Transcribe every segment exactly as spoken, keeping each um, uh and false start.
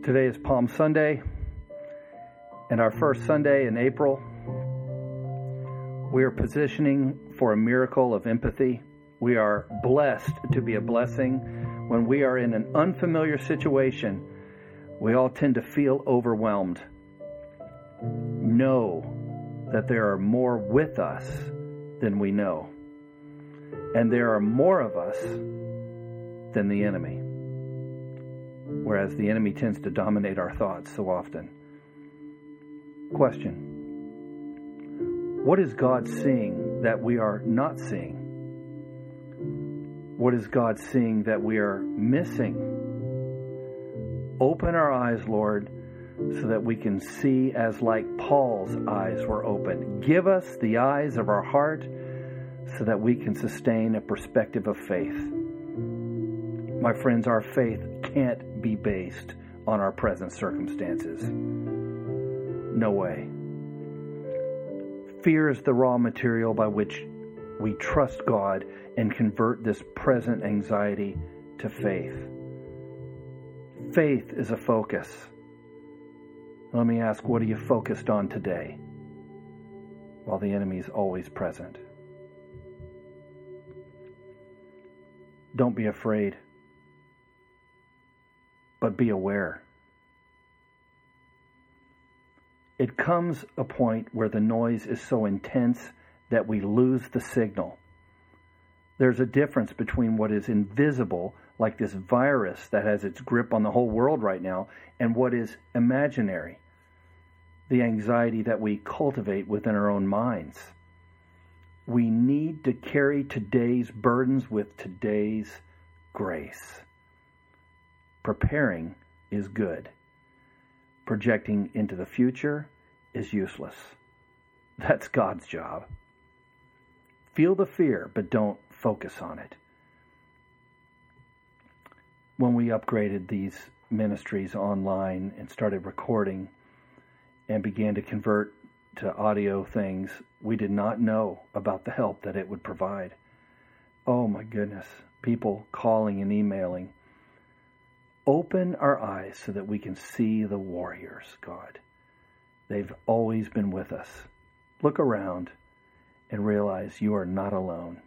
Today is Palm Sunday, and our first Sunday in April. We are positioning for a miracle of empathy. We are blessed to be a blessing. When we are in an unfamiliar situation, we all tend to feel overwhelmed. Know that there are more with us than we know. And there are more of us than the enemy. Whereas the enemy tends to dominate our thoughts so often. Question. What is God seeing that we are not seeing? What is God seeing that we are missing? Open our eyes, Lord, so that we can see as like Paul's eyes were open. Give us the eyes of our heart so that we can sustain a perspective of faith. My friends, our faith can't be based on our present circumstances. No way. Fear is the raw material by which we trust God and convert this present anxiety to faith. Faith is a focus. Let me ask, what are you focused on today? While the enemy is always present. Don't be afraid, but be aware. It comes a point where the noise is so intense that we lose the signal. There's a difference between what is invisible, like this virus that has its grip on the whole world right now, and what is imaginary, the anxiety that we cultivate within our own minds. We need to carry today's burdens with today's grace. Preparing is good. Projecting into the future is useless. That's God's job. Feel the fear, but don't focus on it. When we upgraded these ministries online and started recording and began to convert to audio things, we did not know about the help that it would provide. Oh my goodness, people calling and emailing. Open our eyes so that we can see the warriors, God. They've always been with us. Look around and realize you are not alone.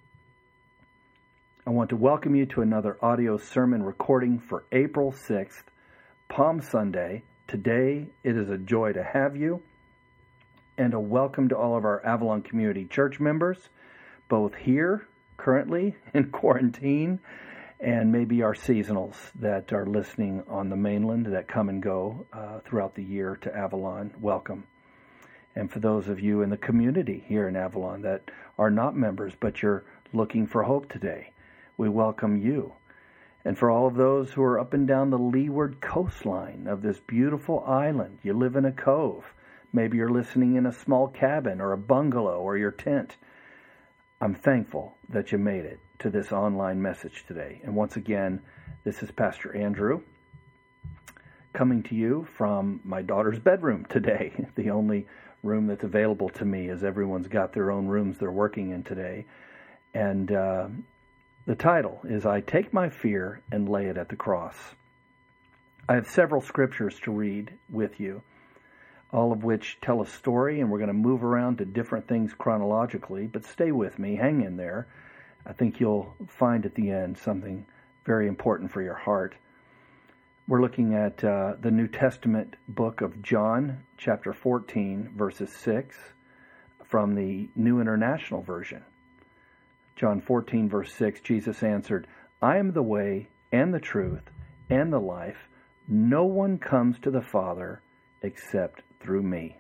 I want to welcome you to another audio sermon recording for April sixth, Palm Sunday. Today, it is a joy to have you, and a welcome to all of our Avalon Community Church members, both here, currently in quarantine, and maybe our seasonals that are listening on the mainland that come and go uh, throughout the year to Avalon. Welcome. And for those of you in the community here in Avalon that are not members, but you're looking for hope today, we welcome you. And for all of those who are up and down the leeward coastline of this beautiful island, you live in a cove. Maybe you're listening in a small cabin or a bungalow or your tent. I'm thankful that you made it to this online message today. And once again, this is Pastor Andrew coming to you from my daughter's bedroom today. The only room that's available to me, as everyone's got their own rooms they're working in today. And uh, the title is, I Take My Fear and Lay It at the Cross. I have several scriptures to read with you, all of which tell a story, and we're going to move around to different things chronologically, but stay with me, hang in there. I think you'll find at the end something very important for your heart. We're looking at uh, the New Testament book of John, chapter fourteen, verses six, from the New International Version. John fourteen, verse six, Jesus answered, I am the way and the truth and the life. No one comes to the Father except through me.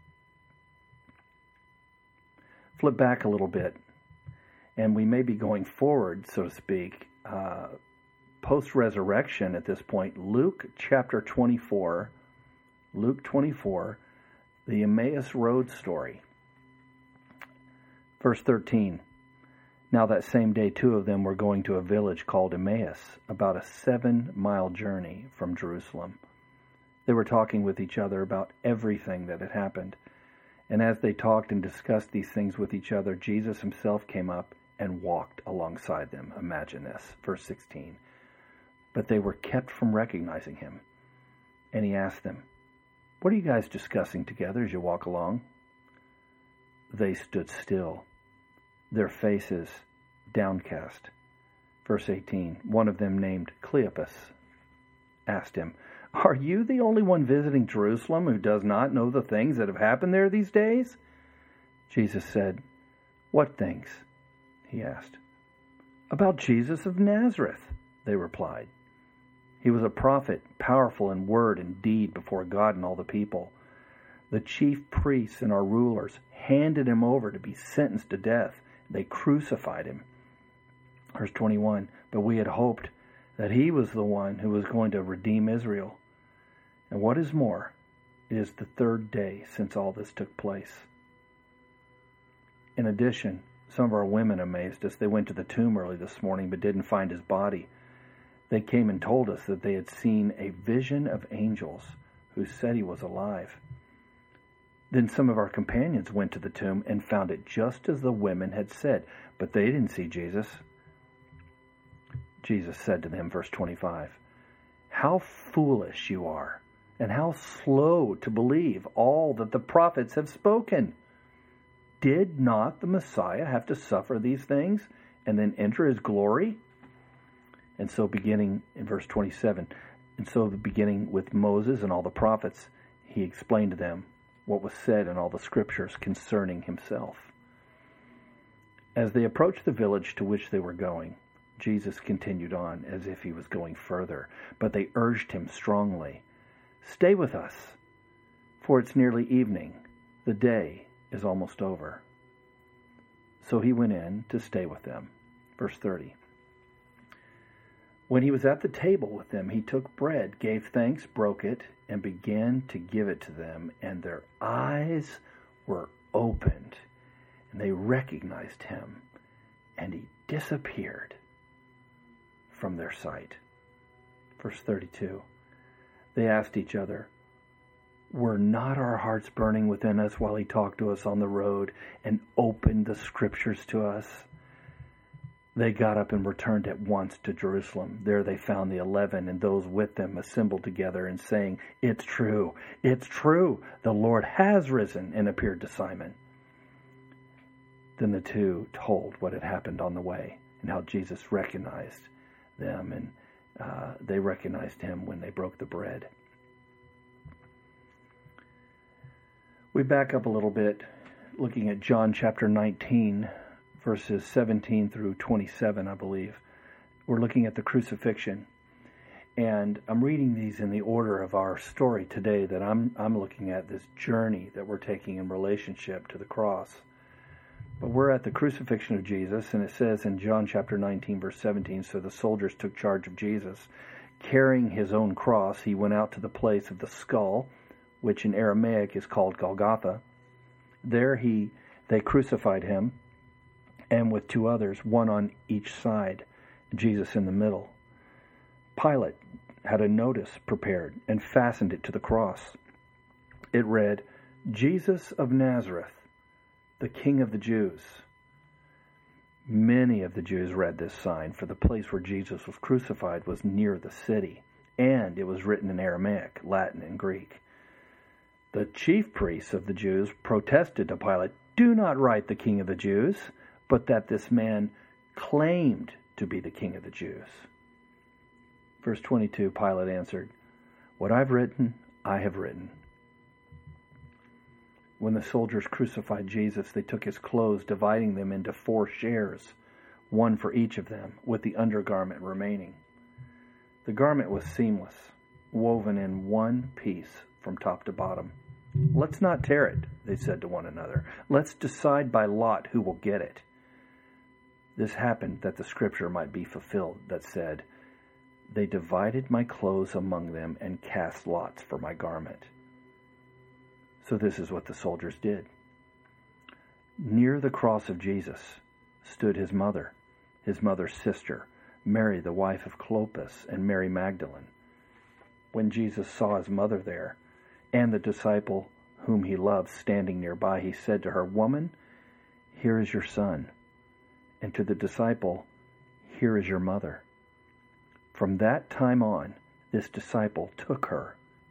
Flip back a little bit, and we may be going forward, so to speak, uh, post-resurrection at this point. Luke chapter twenty-four, Luke twenty-four, the Emmaus Road story. Verse thirteen, now that same day two of them were going to a village called Emmaus, about a seven-mile journey from Jerusalem. They were talking with each other about everything that had happened. And as they talked and discussed these things with each other, Jesus himself came up and walked alongside them. Imagine this. Verse sixteen. But they were kept from recognizing him. And he asked them, "What are you guys discussing together as you walk along?" They stood still, their faces downcast. Verse eighteen, one of them named Cleopas asked him, "Are you the only one visiting Jerusalem who does not know the things that have happened there these days?" Jesus said, "What things?" he asked. "About Jesus of Nazareth," they replied. "He was a prophet, powerful in word and deed before God and all the people. The chief priests and our rulers handed him over to be sentenced to death. They crucified him." Verse twenty-one, "But we had hoped that he was the one who was going to redeem Israel. And what is more, it is the third day since all this took place." In addition, some of our women amazed us. They went to the tomb early this morning but didn't find his body. They came and told us that they had seen a vision of angels who said he was alive. Then some of our companions went to the tomb and found it just as the women had said, but they didn't see Jesus. Jesus said to them, verse twenty-five, "How foolish you are, and how slow to believe all that the prophets have spoken. Did not the Messiah have to suffer these things and then enter his glory?" And so beginning in verse twenty-seven, and so beginning with Moses and all the prophets, he explained to them what was said in all the scriptures concerning himself. As they approached the village to which they were going, Jesus continued on as if he was going further, but they urged him strongly, "Stay with us, for it's nearly evening. The day is almost over." So he went in to stay with them. Verse thirty. When he was at the table with them, he took bread, gave thanks, broke it, and began to give it to them. And their eyes were opened, and they recognized him, and he disappeared from their sight. Verse thirty-two. They asked each other, "Were not our hearts burning within us while he talked to us on the road and opened the scriptures to us?" They got up and returned at once to Jerusalem. There they found the eleven and those with them assembled together and saying, "It's true, it's true, the Lord has risen and appeared to Simon." Then the two told what had happened on the way and how Jesus recognized them, and uh, they recognized him when they broke the bread. We back up a little bit, looking at John chapter nineteen, verses seventeen through twenty-seven, I believe. We're looking at the crucifixion. And I'm reading these in the order of our story today, that I'm I'm looking at this journey that we're taking in relationship to the cross. But we're at the crucifixion of Jesus, and it says in John chapter nineteen, verse seventeen, "So the soldiers took charge of Jesus. Carrying his own cross, he went out to the place of the skull, which in Aramaic is called Golgotha. There he they crucified him, and with two others, one on each side, Jesus in the middle. Pilate had a notice prepared and fastened it to the cross. It read, 'Jesus of Nazareth, the King of the Jews.' Many of the Jews read this sign, for the place where Jesus was crucified was near the city, and it was written in Aramaic, Latin, and Greek. The chief priests of the Jews protested to Pilate, 'Do not write the King of the Jews, but that this man claimed to be the King of the Jews.' Verse twenty-two, Pilate answered, 'What I've written, I have written.' When the soldiers crucified Jesus, they took his clothes, dividing them into four shares, one for each of them, with the undergarment remaining. The garment was seamless, woven in one piece from top to bottom. 'Let's not tear it,' they said to one another. 'Let's decide by lot who will get it.' This happened that the scripture might be fulfilled that said, 'They divided my clothes among them and cast lots for my garment.' So this is what the soldiers did. Near the cross of Jesus stood his mother, his mother's sister, Mary, the wife of Clopas, and Mary Magdalene. When Jesus saw his mother there, and the disciple whom he loved standing nearby, he said to her, 'Woman, here is your son,' and to the disciple, 'Here is your mother.' From that time on, this disciple took her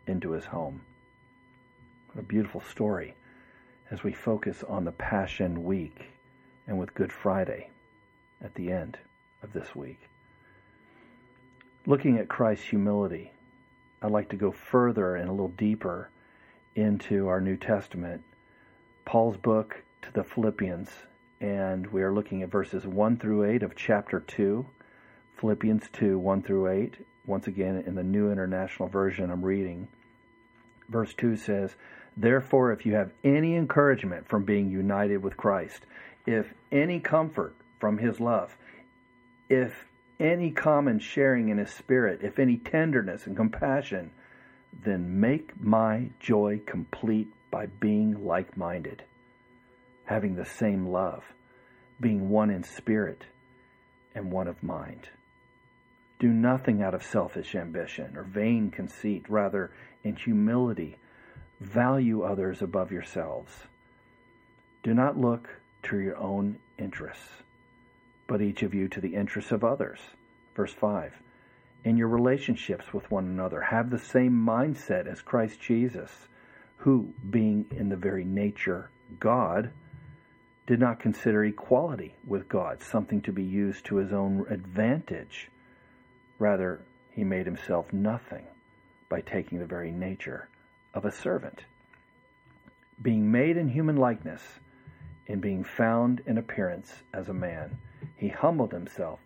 into his home. What a beautiful story as we focus on the Passion Week and with Good Friday at the end of this week. Looking at Christ's humility, I'd like to go further and a little deeper into our New Testament, Paul's book to the Philippians, and we are looking at verses one through eight of chapter two, Philippians two, one through eight. Once again, in the New International Version I'm reading. Verse two says, "Therefore, if you have any encouragement from being united with Christ, if any comfort from his love, if any common sharing in his spirit, if any tenderness and compassion, then make my joy complete by being like-minded, having the same love, being one in spirit and one of mind. Do nothing out of selfish ambition or vain conceit. Rather, in humility, value others above yourselves. Do not look to your own interests, but each of you to the interests of others." Verse five, "In your relationships with one another, have the same mindset as Christ Jesus, who, being in the very nature God, did not consider equality with God something to be used to his own advantage. Rather, he made himself nothing by taking the very nature of a servant. Being made in human likeness, in being found in appearance as a man, he humbled himself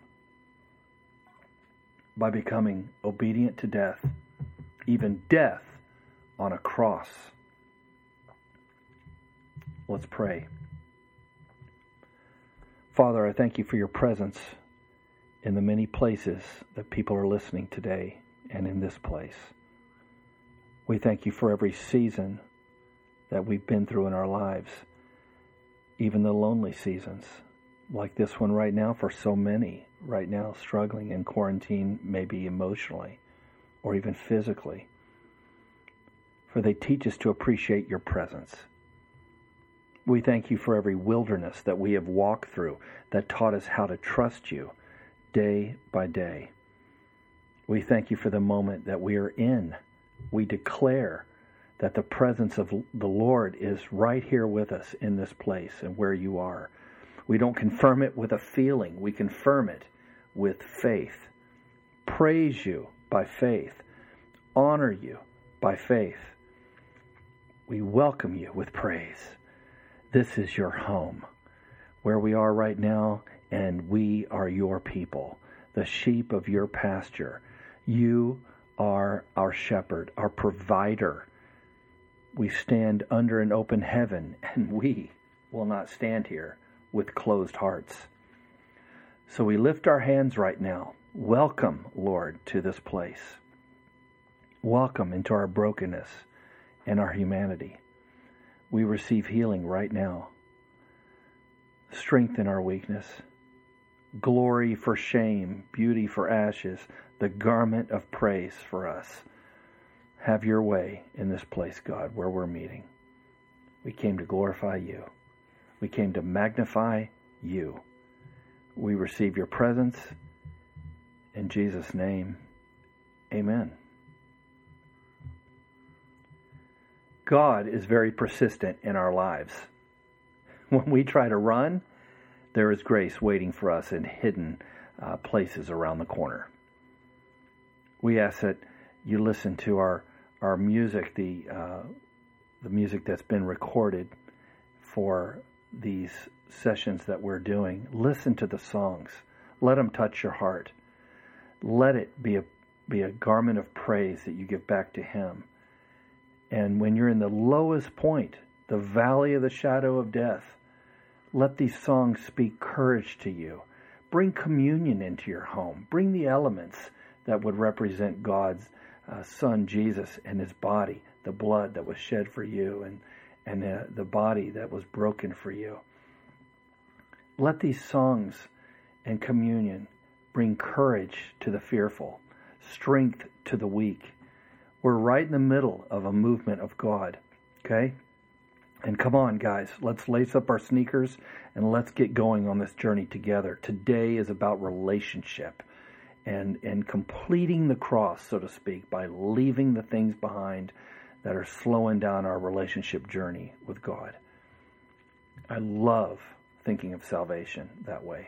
by becoming obedient to death, even death on a cross." Let's pray. Father, I thank you for your presence in the many places that people are listening today and in this place. We thank you for every season that we've been through in our lives, even the lonely seasons, like this one right now for so many right now struggling in quarantine, maybe emotionally or even physically. For they teach us to appreciate your presence. We thank you for every wilderness that we have walked through that taught us how to trust you day by day. We thank you for the moment that we are in. We declare that the presence of the Lord is right here with us in this place and where you are. We don't confirm it with a feeling. We confirm it with faith. Praise you by faith. Honor you by faith. We welcome you with praise. This is your home, where we are right now, and we are your people, the sheep of your pasture. You are our shepherd, our provider. We stand under an open heaven, and we will not stand here with closed hearts. So we lift our hands right now. Welcome, Lord, to this place. Welcome into our brokenness and our humanity. We receive healing right now. Strength in our weakness. Glory for shame, beauty for ashes, the garment of praise for us. Have your way in this place, God, where we're meeting. We came to glorify you. We came to magnify you. We receive your presence. In Jesus' name, amen. God is very persistent in our lives. When we try to run, there is grace waiting for us in hidden uh, places around the corner. We ask that you listen to our, our music, the, uh, the music that's been recorded for these sessions that we're doing. Listen to the songs. Let them touch your heart. Let it be a, be a garment of praise that you give back to him. And when you're in the lowest point, the valley of the shadow of death, let these songs speak courage to you. Bring communion into your home. Bring the elements that would represent God's uh, Son, Jesus, and his body, the blood that was shed for you, and, and the, the body that was broken for you. Let these songs and communion bring courage to the fearful, strength to the weak. We're right in the middle of a movement of God, okay? And come on, guys, let's lace up our sneakers and let's get going on this journey together. Today is about relationship. and, and completing the cross, so to speak, by leaving the things behind that are slowing down our relationship journey with God. I love thinking of salvation that way.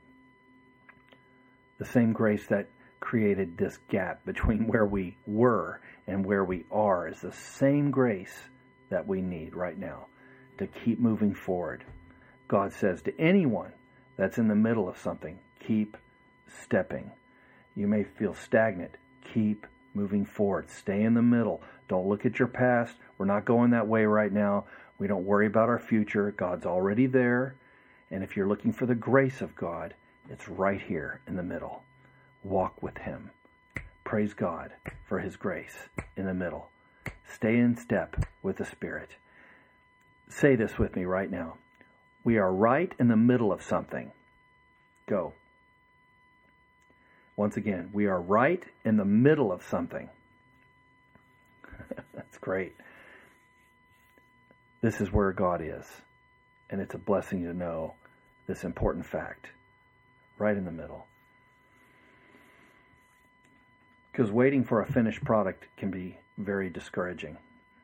The same grace that created this gap between where we were and where we are is the same grace that we need right now to keep moving forward. God says to anyone that's in the middle of something, keep stepping. You may feel stagnant. Keep moving forward. Stay in the middle. Don't look at your past. We're not going that way right now. We don't worry about our future. God's already there. And if you're looking for the grace of God, it's right here in the middle. Walk with Him. Praise God for His grace in the middle. Stay in step with the Spirit. Say this with me right now. We are right in the middle of something. Go. Once again, we are right in the middle of something. That's great. This is where God is. And it's a blessing to know this important fact. Right in the middle. Because waiting for a finished product can be very discouraging.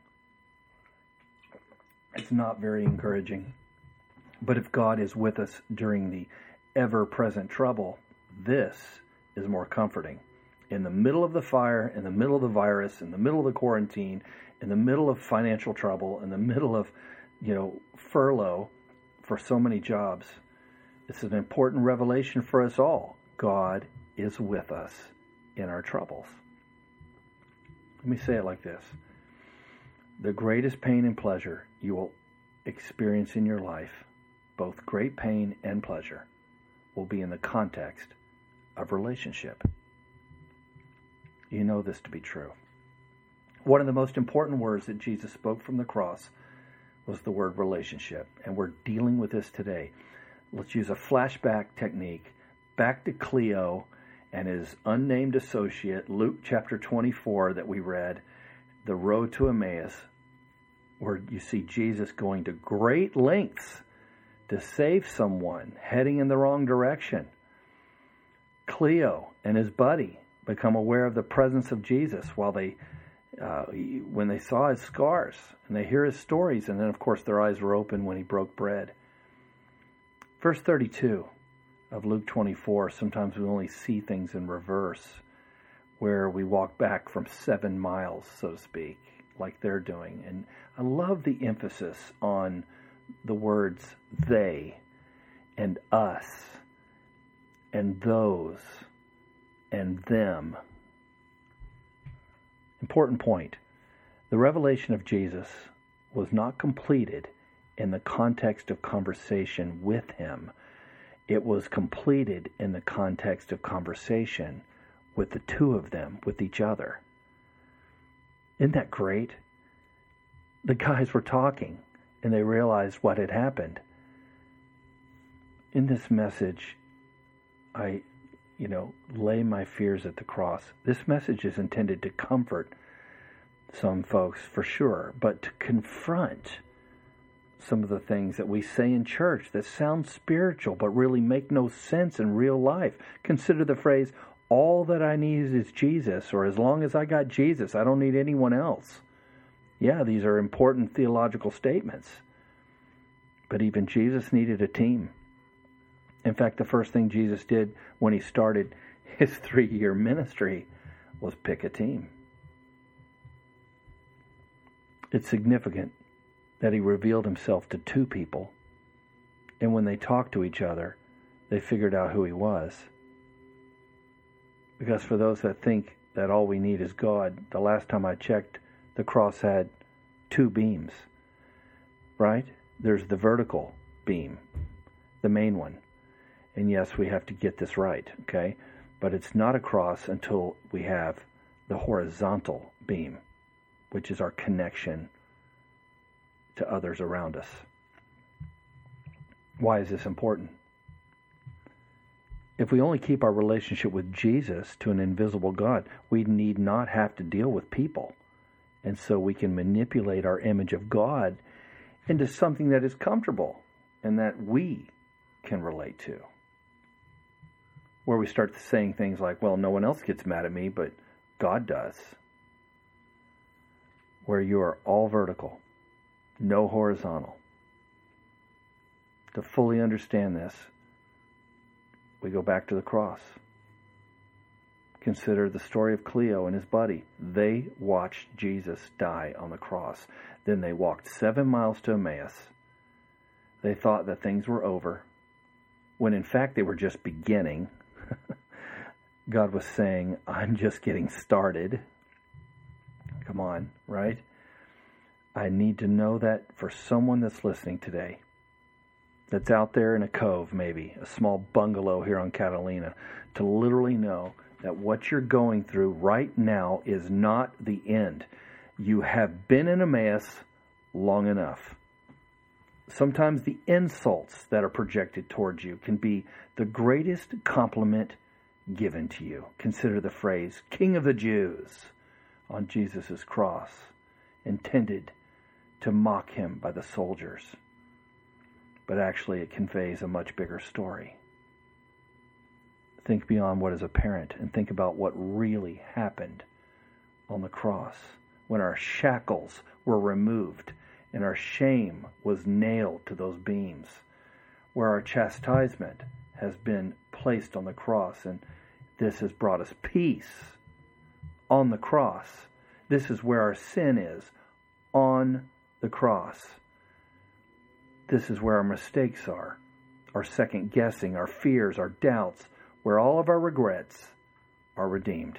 It's not very encouraging. But if God is with us during the ever-present trouble, this is more comforting. In the middle of the fire, in the middle of the virus, in the middle of the quarantine, in the middle of financial trouble, in the middle of, you know, furlough for so many jobs, it's an important revelation for us all. God is with us in our troubles. Let me say it like this. The greatest pain and pleasure you will experience in your life, both great pain and pleasure, will be in the context of relationship. You know this to be true. One of the most important words that Jesus spoke from the cross was the word relationship, and we're dealing with this today. Let's use a flashback technique back to Cleo and his unnamed associate, Luke chapter twenty-four that we read, the road to Emmaus, where you see Jesus going to great lengths to save someone heading in the wrong direction. Cleo and his buddy become aware of the presence of Jesus while they, uh, when they saw his scars, and they hear his stories, and then of course their eyes were open when he broke bread. Verse thirty-two of Luke twenty-four, sometimes we only see things in reverse, where we walk back from seven miles, so to speak, like they're doing. And I love the emphasis on the words they and us and those and them. Important point. The revelation of Jesus was not completed in the context of conversation with Him. It was completed in the context of conversation with the two of them, with each other. Isn't that great? The guys were talking, and they realized what had happened. In this message, I, you know, lay my fears at the cross. This message is intended to comfort some folks, for sure, but to confront some of the things that we say in church that sound spiritual but really make no sense in real life. Consider the phrase, all that I need is Jesus, or as long as I got Jesus, I don't need anyone else. Yeah, these are important theological statements. But even Jesus needed a team. In fact, the first thing Jesus did when he started his three-year ministry was pick a team. It's significant that he revealed himself to two people, and when they talked to each other, they figured out who he was. Because for those that think that all we need is God, the last time I checked, the cross had two beams, right? There's the vertical beam, the main one. And yes, we have to get this right, okay? But it's not a cross until we have the horizontal beam, which is our connection to others around us. Why is this important? If we only keep our relationship with Jesus to an invisible God, we need not have to deal with people. And so we can manipulate our image of God into something that is comfortable and that we can relate to. where we start saying things like, well, no one else gets mad at me, but God does. Where you are all vertical, no horizontal. To fully understand this, we go back to the cross. Consider the story of Cleo and his buddy. They watched Jesus die on the cross. Then they walked seven miles to Emmaus. They thought that things were over, when in fact they were just beginning. God was saying, I'm just getting started. Come on, right? I need to know that for someone that's listening today, that's out there in a cove maybe, a small bungalow here on Catalina, to literally know that what you're going through right now is not the end. You have been in Emmaus long enough. Sometimes the insults that are projected towards you can be the greatest compliment given to you. Consider the phrase, King of the Jews, on Jesus' cross, intended to mock him by the soldiers. But actually it conveys a much bigger story. Think beyond what is apparent and think about what really happened on the cross when our shackles were removed and our shame was nailed to those beams, where our chastisement has been placed on the cross, and this has brought us peace on the cross. This is where our sin is, on the cross. This is where our mistakes are, our second guessing, our fears, our doubts, where all of our regrets are redeemed.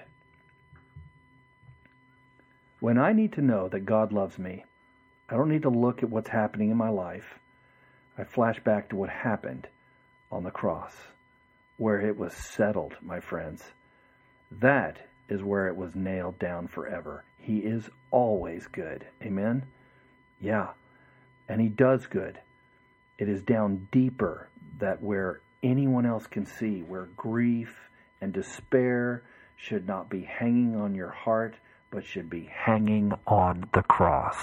When I need to know that God loves me, I don't need to look at what's happening in my life. I flash back to what happened on the cross, where it was settled, my friends. That is where it was nailed down forever. He is always good. Amen? Yeah. And he does good. It is down deeper that where anyone else can see, where grief and despair should not be hanging on your heart, but should be hanging on the cross.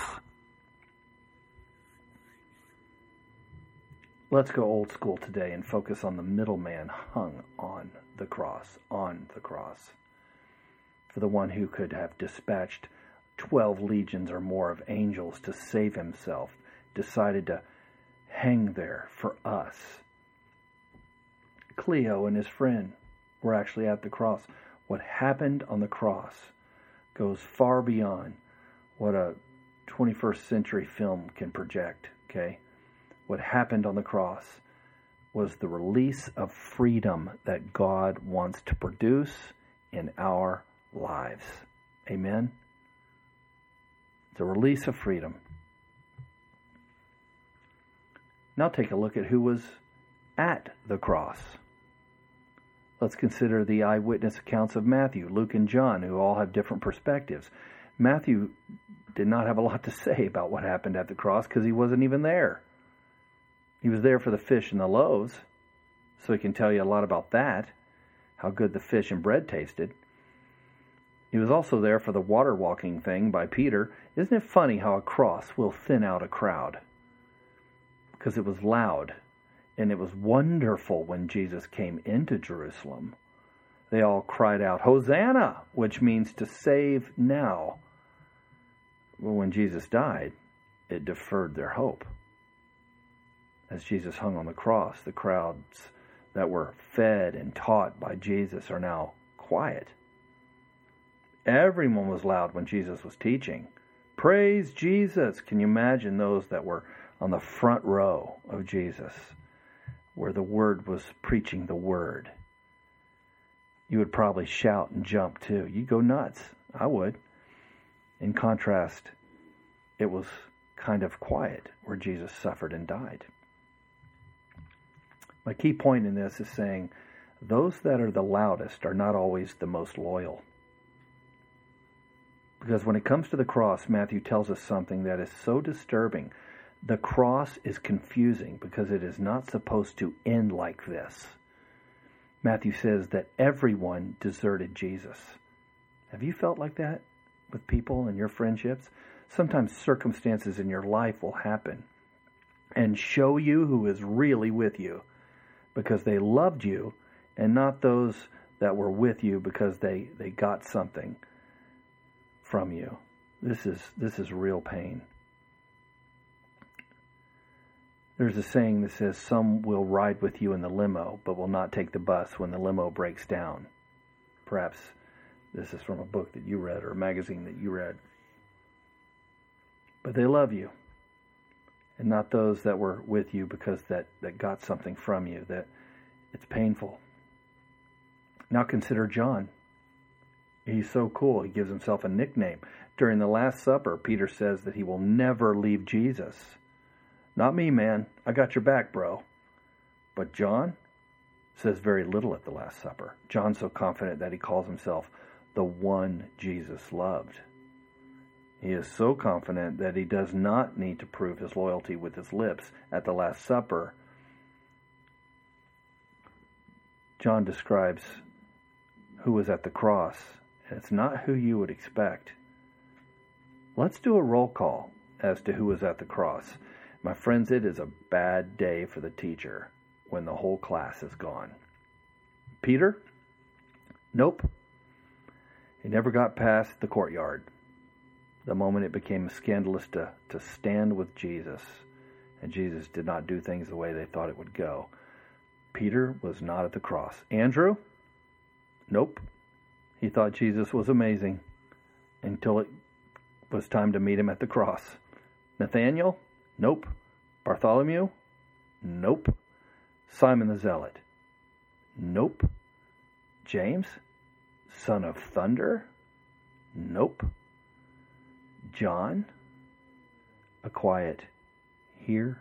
Let's go old school today and focus on the middleman hung on the cross, on the cross. For the one who could have dispatched twelve legions or more of angels to save himself, decided to hang there for us. Cleo and his friend were actually at the cross. What happened on the cross goes far beyond what a twenty-first century film can project, okay? What happened on the cross was the release of freedom that God wants to produce in our lives. Amen? The release of freedom. Now take a look at who was at the cross. Let's consider the eyewitness accounts of Matthew, Luke, and John, who all have different perspectives. Matthew did not have a lot to say about what happened at the cross because he wasn't even there. He was there for the fish and the loaves, so he can tell you a lot about that, how good the fish and bread tasted. He was also there for the water walking thing by Peter. Isn't it funny how a cross will thin out a crowd? Because it was loud, and it was wonderful when Jesus came into Jerusalem. They all cried out, Hosanna, which means to save now. Well, when Jesus died, it deferred their hope. As Jesus hung on the cross, the crowds that were fed and taught by Jesus are now quiet. Everyone was loud when Jesus was teaching. Praise Jesus! Can you imagine those that were on the front row of Jesus, where the Word was preaching the Word? You would probably shout and jump too. You'd go nuts. I would. In contrast, it was kind of quiet where Jesus suffered and died. My key point in this is saying those that are the loudest are not always the most loyal. Because when it comes to the cross, Matthew tells us something that is so disturbing. The cross is confusing because it is not supposed to end like this. Matthew says that everyone deserted Jesus. Have you felt like that with people in your friendships? Sometimes circumstances in your life will happen and show you who is really with you, because they loved you and not those that were with you because they, they got something from you. This is this is real pain. There's a saying that says, some will ride with you in the limo, but will not take the bus when the limo breaks down. Perhaps this is from a book that you read or a magazine that you read. But they love you, and not those that were with you because that, that got something from you, that it's painful. Now consider John. He's so cool. He gives himself a nickname. During the Last Supper, Peter says that he will never leave Jesus. Not me, man. I got your back, bro. But John says very little at the Last Supper. John's so confident that he calls himself the one Jesus loved. He is so confident that he does not need to prove his loyalty with his lips at the Last Supper. John describes who was at the cross, and it's not who you would expect. Let's do a roll call as to who was at the cross. My friends, it is a bad day for the teacher when the whole class is gone. Peter? Nope. He never got past the courtyard. The moment it became scandalous to, to stand with Jesus, and Jesus did not do things the way they thought it would go. Peter was not at the cross. Andrew? Nope. He thought Jesus was amazing until it was time to meet him at the cross. Nathaniel? Nope. Bartholomew? Nope. Simon the Zealot? Nope. James? Son of Thunder? Nope. John? A quiet here.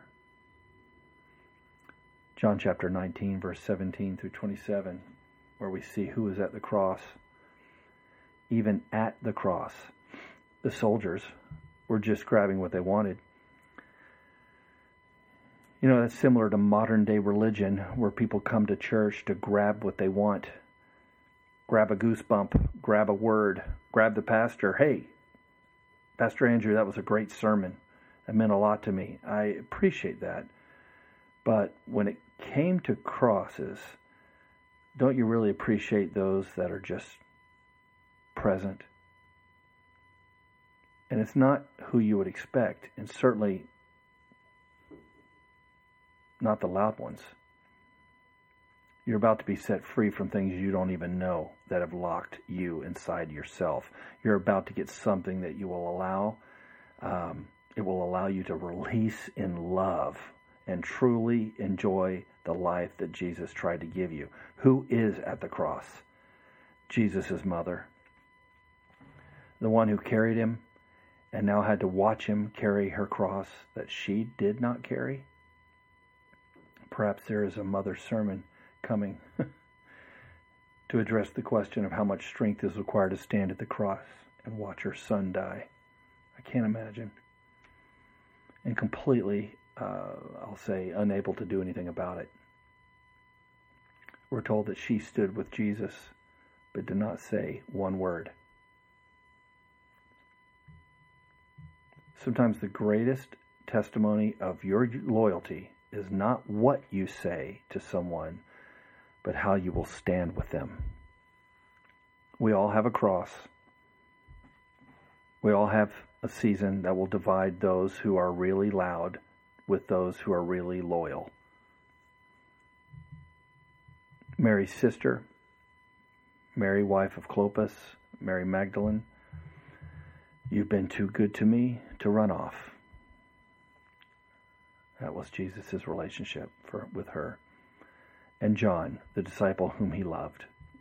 John chapter nineteen, verse seventeen through twenty-seven, where we see who is at the cross. Even at the cross, the soldiers were just grabbing what they wanted. You know, that's similar to modern day religion, where people come to church to grab what they want. Grab a goosebump, grab a word, grab the pastor. Hey, Pastor Andrew, that was a great sermon. That meant a lot to me. I appreciate that. But when it came to crosses, don't you really appreciate those that are just present? And it's not who you would expect, and certainly not the loud ones. You're about to be set free from things you don't even know that have locked you inside yourself. You're about to get something that you will allow, um, it will allow you to release in love and truly enjoy the life that Jesus tried to give you. Who is at the cross? Jesus' mother. The one who carried him and now had to watch him carry her cross that she did not carry. Perhaps there is a mother sermon coming to address the question of how much strength is required to stand at the cross and watch her son die. I can't imagine. And completely, uh, I'll say, unable to do anything about it. We're told that she stood with Jesus, but did not say one word. Sometimes the greatest testimony of your loyalty is not what you say to someone, but how you will stand with them. We all have a cross. We all have a season that will divide those who are really loud with those who are really loyal. Mary's sister, Mary, wife of Clopas, Mary Magdalene, you've been too good to me to run off. That was Jesus' relationship for, with her. And John, the disciple whom he loved.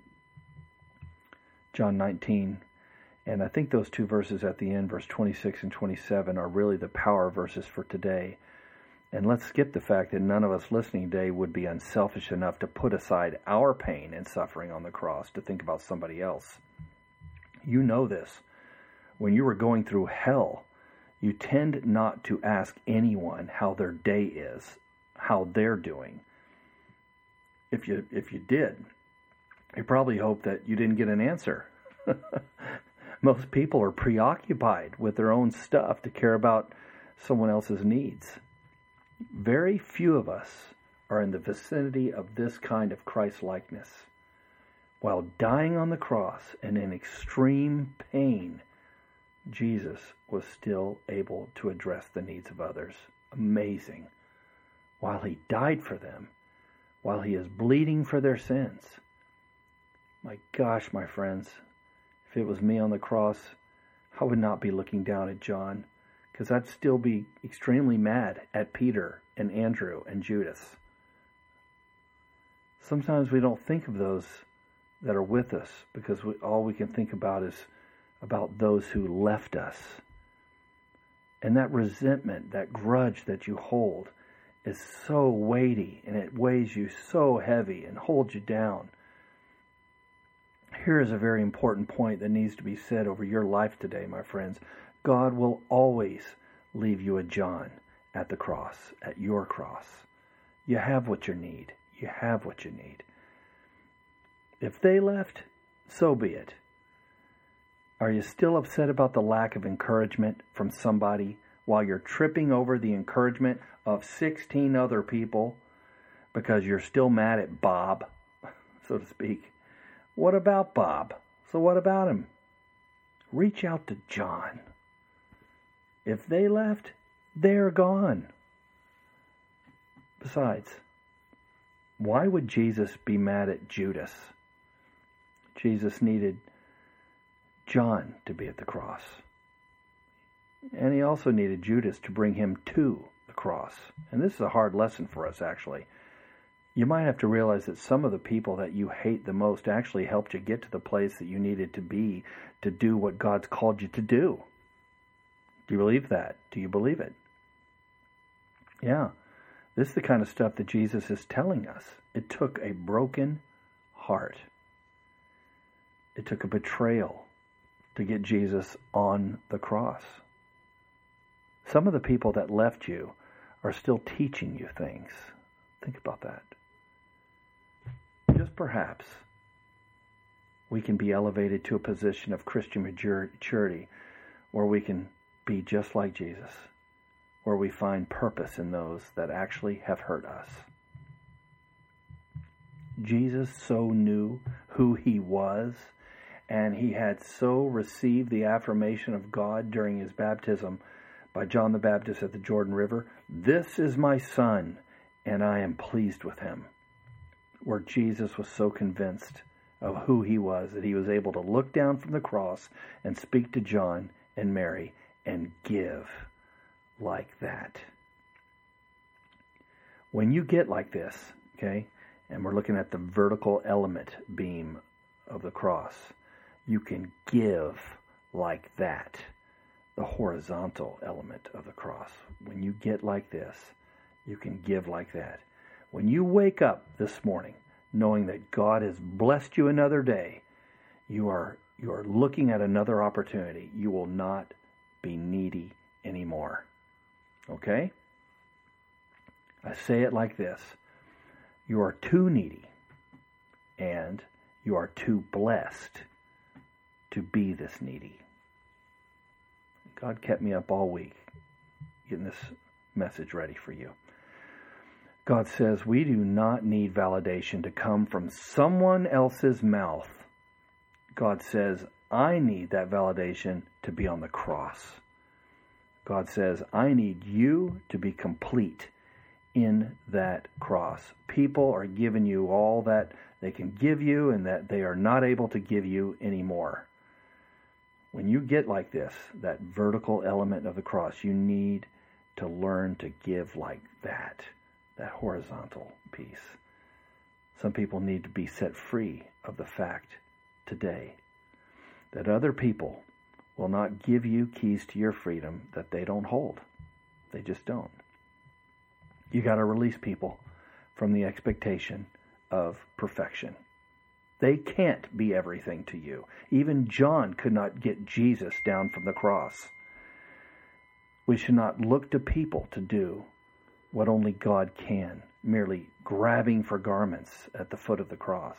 John nineteen, and I think those two verses at the end, verse twenty-six and twenty-seven, are really the power verses for today. And let's skip the fact that none of us listening today would be unselfish enough to put aside our pain and suffering on the cross to think about somebody else. You know this. When you were going through hell, you tend not to ask anyone how their day is, how they're doing. If you if you did, you probably hope that you didn't get an answer. Most people are preoccupied with their own stuff to care about someone else's needs. Very few of us are in the vicinity of this kind of Christ-likeness. While dying on the cross and in extreme pain, Jesus was still able to address the needs of others. Amazing. While he died for them, while he is bleeding for their sins. My gosh, my friends, if it was me on the cross, I would not be looking down at John, because I'd still be extremely mad at Peter and Andrew and Judas. Sometimes we don't think of those that are with us, because we, all we can think about is about those who left us. And that resentment, that grudge that you hold, is so weighty, and it weighs you so heavy and holds you down. Here is a very important point that needs to be said over your life today, my friends. God will always leave you a John at the cross, at your cross. You have what you need. You have what you need. If they left, so be it. Are you still upset about the lack of encouragement from somebody while you're tripping over the encouragement of sixteen other people because you're still mad at Bob, so to speak? What about Bob? So what about him? Reach out to John. If they left, they're gone. Besides, why would Jesus be mad at Judas? Jesus needed John to be at the cross. And he also needed Judas to bring him to the cross. And this is a hard lesson for us, actually. You might have to realize that some of the people that you hate the most actually helped you get to the place that you needed to be to do what God's called you to do. Do you believe that? Do you believe it? Yeah. This is the kind of stuff that Jesus is telling us. It took a broken heart. It took a betrayal to get Jesus on the cross. Some of the people that left you are still teaching you things. Think about that. Just perhaps we can be elevated to a position of Christian maturity where we can be just like Jesus, where we find purpose in those that actually have hurt us. Jesus so knew who he was, and he had so received the affirmation of God during his baptism by John the Baptist at the Jordan River. This is my son, and I am pleased with him. Where Jesus was so convinced of who he was that he was able to look down from the cross and speak to John and Mary and give like that. When you get like this, okay, and we're looking at the vertical element beam of the cross, you can give like that, the horizontal element of the cross. When you get like this, you can give like that. When you wake up this morning knowing that God has blessed you another day, you are you are looking at another opportunity. You will not be needy anymore. Okay? I say it like this. You are too needy, and you are too blessed to be this needy. God kept me up all week getting this message ready for you. God says we do not need validation to come from someone else's mouth. God says, I need that validation to be on the cross. God says, I need you to be complete in that cross. People are giving you all that they can give you and that they are not able to give you anymore. When you get like this, that vertical element of the cross, you need to learn to give like that, that horizontal piece. Some people need to be set free of the fact today that other people will not give you keys to your freedom that they don't hold. They just don't. You got to release people from the expectation of perfection. They can't be everything to you. Even John could not get Jesus down from the cross. We should not look to people to do what only God can, merely grabbing for garments at the foot of the cross.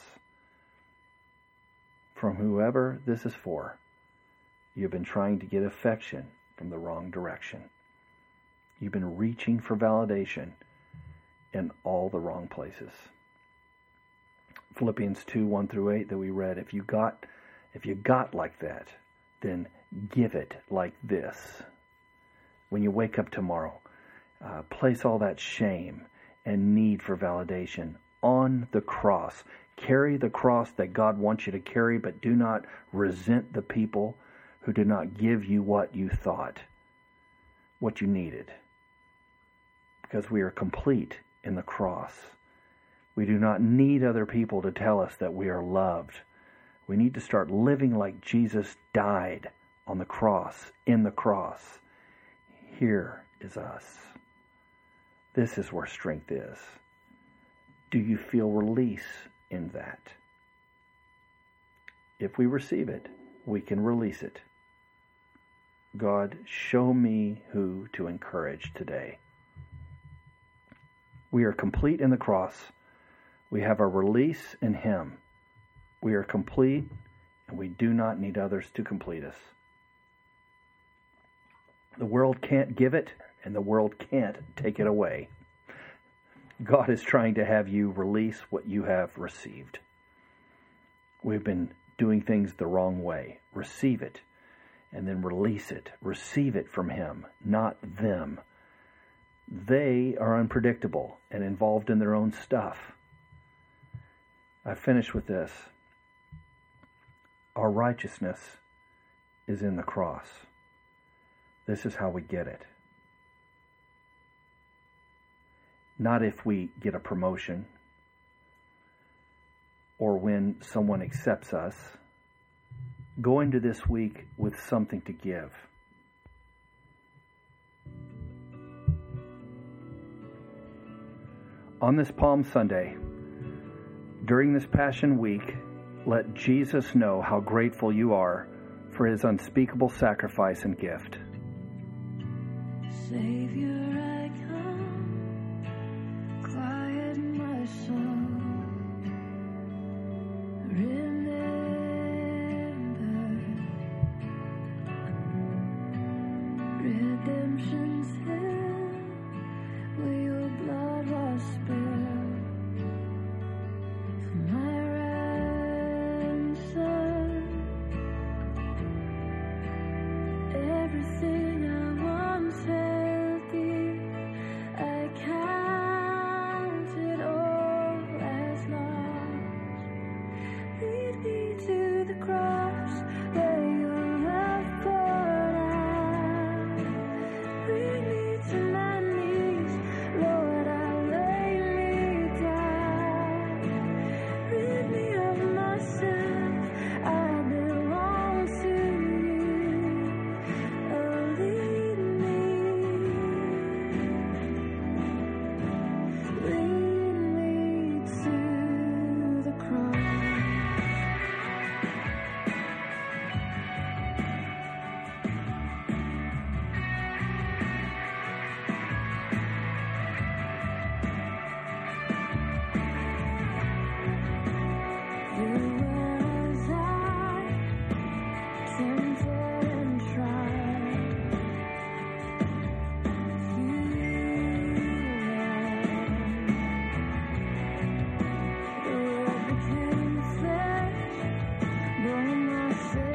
From whoever this is for, you've been trying to get affection from the wrong direction. You've been reaching for validation in all the wrong places. Philippians two, one through eight that we read, if you got if you got like that, then give it like this. When you wake up tomorrow, uh, place all that shame and need for validation on the cross. Carry the cross that God wants you to carry, but do not resent the people who did not give you what you thought, what you needed. Because we are complete in the cross. We do not need other people to tell us that we are loved. We need to start living like Jesus died on the cross, in the cross. Here is us. This is where strength is. Do you feel release in that? If we receive it, we can release it. God, show me who to encourage today. We are complete in the cross. We have our release in Him. We are complete, and we do not need others to complete us. The world can't give it, and the world can't take it away. God is trying to have you release what you have received. We've been doing things the wrong way. Receive it, and then release it. Receive it from Him, not them. They are unpredictable and involved in their own stuff. I finish with this. Our righteousness is in the cross. This is how we get it. Not if we get a promotion or when someone accepts us. Go into this week with something to give. On this Palm Sunday, during this Passion Week, let Jesus know how grateful you are for His unspeakable sacrifice and gift. Savior, I come, quiet my soul. Remember, redemption's hill, where your blood was spilled for my ransom. Everything I once held dear, I count it all as lost. Lead me to the cross where your love poured out. Bring me to my knees, Lord, I lay me down. Rid me of myself, I belong to you. Oh, lead me, lead me to the cross. Here was I, tempted and tried. You were. The word became flesh, bore my sin.